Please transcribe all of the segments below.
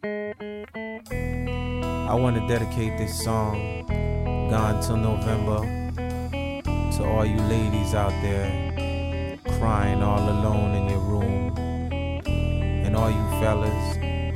I want to dedicate this song, Gone Till November, to all you ladies out there crying all alone in your room, and all you fellas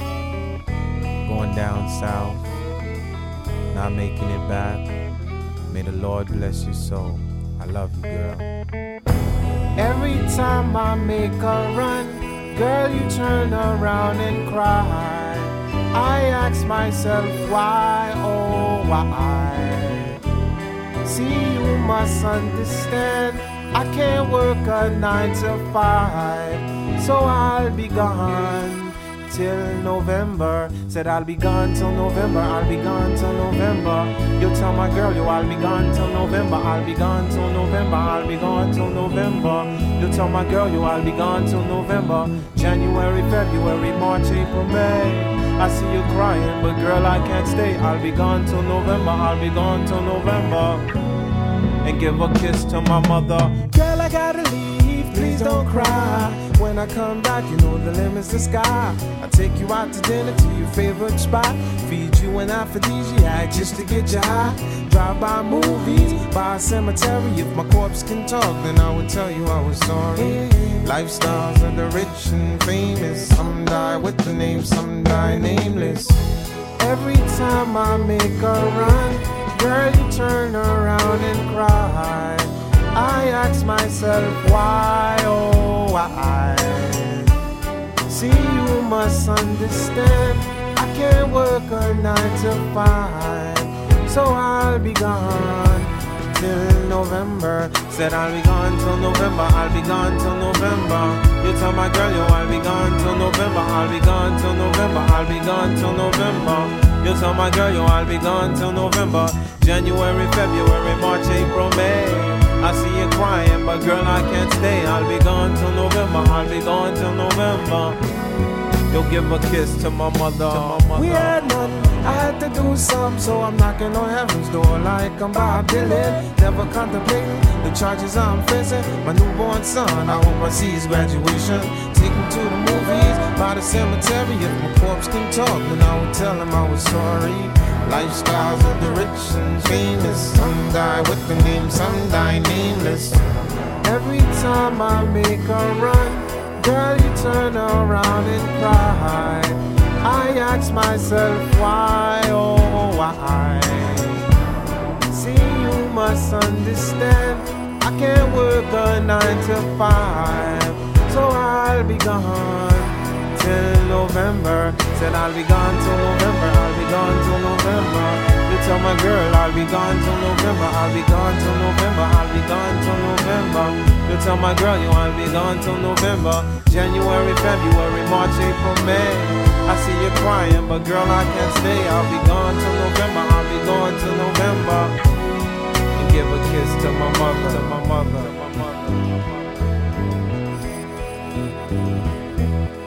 going down south, not making it back. May the Lord bless your soul. I love you, girl. Every time I make a run, girl, you turn around and cry. I ask myself why, oh why? See, you must understand, I can't work a 9 to 5, so I'll be gone till November. Said I'll be gone till November, I'll be gone till November. You tell my girl, yo, I'll be gone till November, I'll be gone till November, I'll be gone till November. You tell my girl, yo, I'll be gone till November. January, February, March, April, May. I see you crying, but girl, I can't stay. I'll be gone till November, I'll be gone till November. And give a kiss to my mother. Girl, I gotta leave, please don't cry. When I come back, you know the limit's the sky. I take you out to dinner to your favorite spot, feed you an aphrodisiac just to get you high. Drive by movies, by a cemetery. If my corpse can talk, then I would tell you I was sorry. Lifestyles of the rich and famous, some die with the name, some die nameless. Every time I make a run, girl, you turn around and cry. I ask myself why, oh why? See, you must understand, I can't work a 9 to 5, so I'll be gone till November. Said I'll be gone till November, I'll be gone till November. You tell my girl, yo, I'll be gone till November, I'll be gone till November, I'll be gone till November. You tell my girl, yo, I'll be gone till November. January, February, March, April, May. I see you crying, but girl, I can't stay. I'll be gone till November, I'll be gone till November. You'll give a kiss to my mother. We had none, I had to do something, so I'm knocking on heaven's door like I'm Bob Dylan. Never contemplating the charges I'm facing. My newborn son, I hope I see his graduation. Take him to the movies, by the cemetery. If my corpse can talk, then I would tell him I was sorry. Lifestyles of the rich and famous, some die with the name, some die nameless. Every time I make a run, girl, you turn around and cry. I ask myself why, oh why? See, you must understand, I can't work a 9 to 5, so I'll be gone till November. Said I'll be gone till November, I'll be gone till November. You tell my girl, I'll be gone till November, I'll be gone till November, I'll be gone till November. You tell my girl, you I'll be gone till November. January, February, March, April, May. I see you crying, but girl, I can't stay. I'll be gone till November, I'll be gone till November. And give a kiss to my mother, to my mother, to my mother.